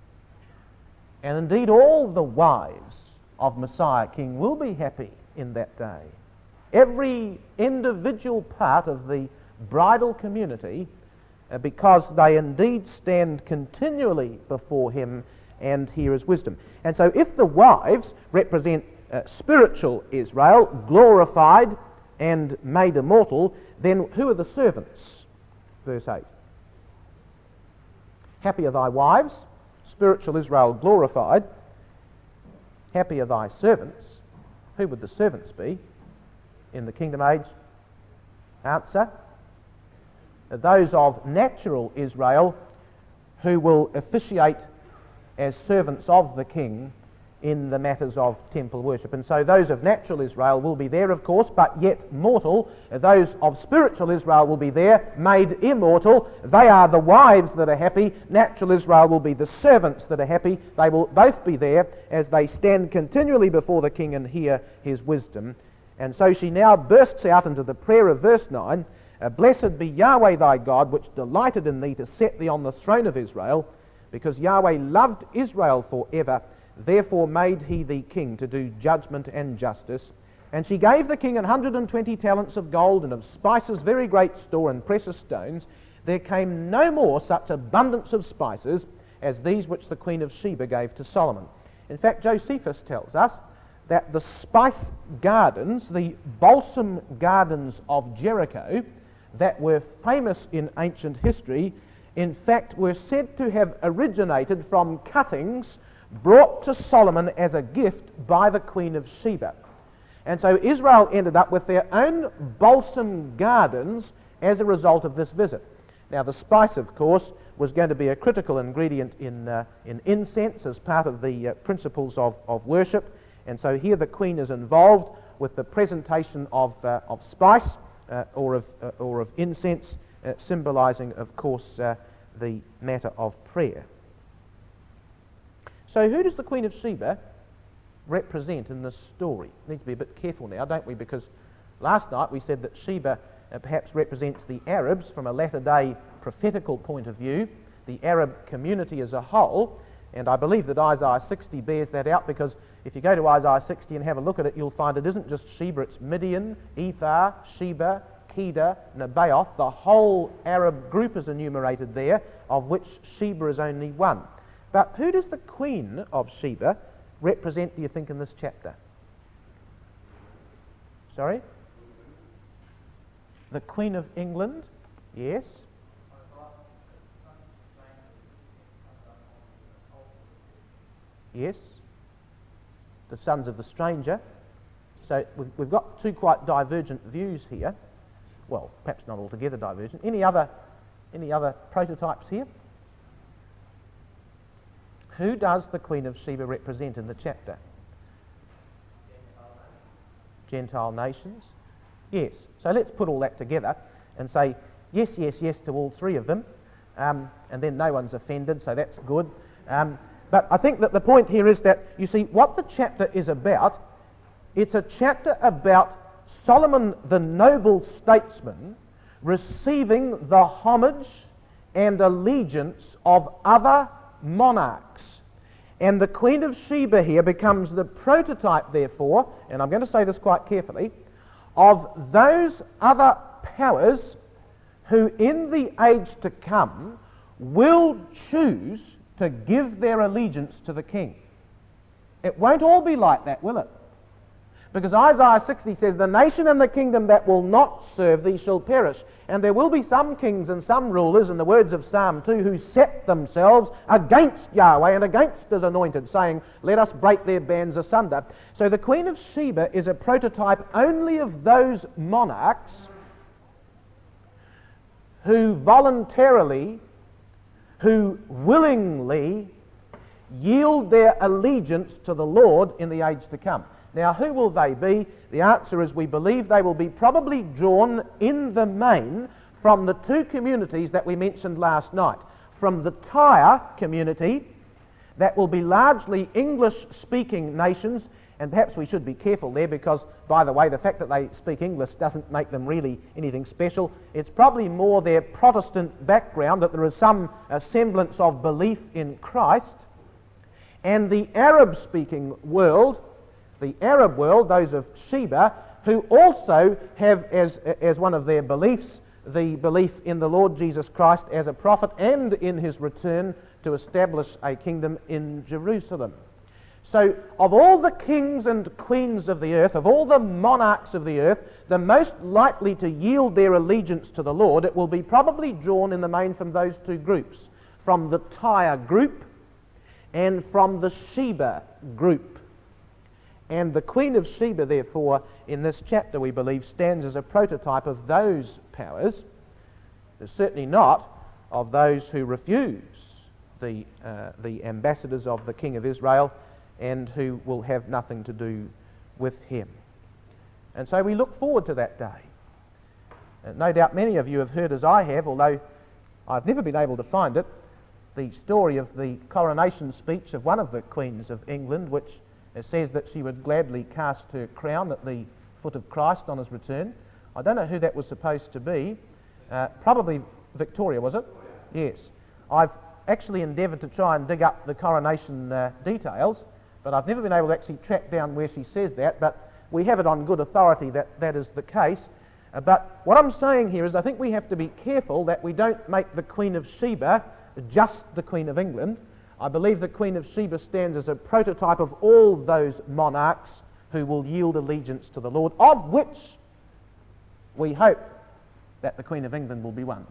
And indeed all the wives of Messiah King will be happy in that day. Every individual part of the bridal community, because they indeed stand continually before him and hear his wisdom. And so if the wives represent spiritual Israel, glorified and made immortal, then who are the servants? Verse 8. Happy are thy wives, spiritual Israel glorified. Happy are thy servants. Who would the servants be in the kingdom age? Answer: those of natural Israel who will officiate as servants of the king in the matters of temple worship. And so those of natural Israel will be there, of course, but yet mortal. Those of spiritual Israel will be there, made immortal. They are the wives that are happy. Natural Israel will be the servants that are happy. They will both be there as they stand continually before the king and hear his wisdom. And so she now bursts out into the prayer of verse 9, "Blessed be Yahweh thy God, which delighted in thee to set thee on the throne of Israel, because Yahweh loved Israel forever. Therefore made he thee king to do judgment and justice. And she gave the king 120 talents of gold, and of spices very great store, and precious stones. There came no more such abundance of spices as these which the queen of Sheba gave to Solomon." In fact, Josephus tells us that the spice gardens, the balsam gardens of Jericho, that were famous in ancient history, in fact were said to have originated from cuttings brought to Solomon as a gift by the Queen of Sheba. And so Israel ended up with their own balsam gardens as a result of this visit. Now the spice, of course, was going to be a critical ingredient in incense as part of the principles of worship. And so here the Queen is involved with the presentation of spice or of incense, symbolising, of course, the matter of prayer. So who does the Queen of Sheba represent in this story? We need to be a bit careful now, don't we? Because last night we said that Sheba perhaps represents the Arabs from a latter-day prophetical point of view, the Arab community as a whole, and I believe that Isaiah 60 bears that out, because if you go to Isaiah 60 and have a look at it, you'll find it isn't just Sheba, it's Midian, Ethar, Sheba, Kedar, Nebaioth. The whole Arab group is enumerated there, of which Sheba is only one. But who does the Queen of Sheba represent, do you think, in this chapter? Sorry? The Queen of England? Yes. Yes. The sons of the stranger. So we've got two quite divergent views here. Well, perhaps not altogether divergent. Any other prototypes here? Who does the Queen of Sheba represent in the chapter? Gentile nations. Yes. So let's put all that together and say yes, yes, yes to all three of them, and then no one's offended, so that's good. But I think that the point here is that, you see, what the chapter is about, it's a chapter about Solomon the noble statesman receiving the homage and allegiance of other monarchs. And the Queen of Sheba here becomes the prototype, therefore, and I'm going to say this quite carefully, of those other powers who in the age to come will choose to give their allegiance to the king. It won't all be like that, will it? Because Isaiah 60 says, "The nation and the kingdom that will not serve thee shall perish." And there will be some kings and some rulers, in the words of Psalm 2, who set themselves against Yahweh and against his anointed, saying, "Let us break their bands asunder." So the Queen of Sheba is a prototype only of those monarchs who voluntarily, who willingly yield their allegiance to the Lord in the age to come. Now, who will they be? The answer is we believe they will be probably drawn in the main from the two communities that we mentioned last night. From the Tyre community, that will be largely English-speaking nations, and perhaps we should be careful there because, by the way, the fact that they speak English doesn't make them really anything special. It's probably more their Protestant background, that there is some semblance of belief in Christ. And the Arab-speaking world, the Arab world, those of Sheba, who also have as one of their beliefs the belief in the Lord Jesus Christ as a prophet and in his return to establish a kingdom in Jerusalem. So, of all the kings and queens of the earth, of all the monarchs of the earth, the most likely to yield their allegiance to the Lord, it will be probably drawn in the main from those two groups, from the Tyre group and from the Sheba group. And the Queen of Sheba, therefore, in this chapter, we believe, stands as a prototype of those powers. It's certainly not of those who refuse the ambassadors of the King of Israel and who will have nothing to do with him. And so we look forward to that day. No doubt many of you have heard, as I have, although I've never been able to find it, the story of the coronation speech of one of the queens of England, which says that she would gladly cast her crown at the foot of Christ on his return. I don't know who that was supposed to be. Probably Victoria, was it? Yes. I've actually endeavoured to try and dig up the coronation details, but I've never been able to actually track down where she says that, but we have it on good authority that that is the case. But what I'm saying here is I think we have to be careful that we don't make the Queen of Sheba just the Queen of England. I believe the Queen of Sheba stands as a prototype of all those monarchs who will yield allegiance to the Lord, of which we hope that the Queen of England will be one.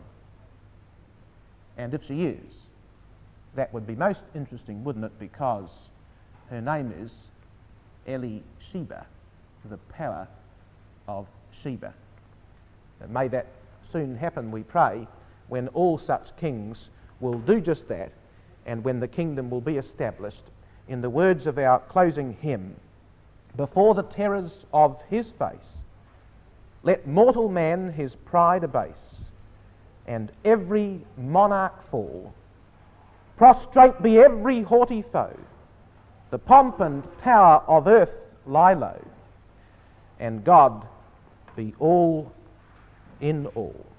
And if she is, that would be most interesting, wouldn't it? Because her name is Elisheba, the power of Sheba. And may that soon happen, we pray, when all such kings will do just that, and when the kingdom will be established. In the words of our closing hymn, before the terrors of his face, let mortal man his pride abase, and every monarch fall. Prostrate be every haughty foe, the pomp and power of earth lie low, and God be all in all.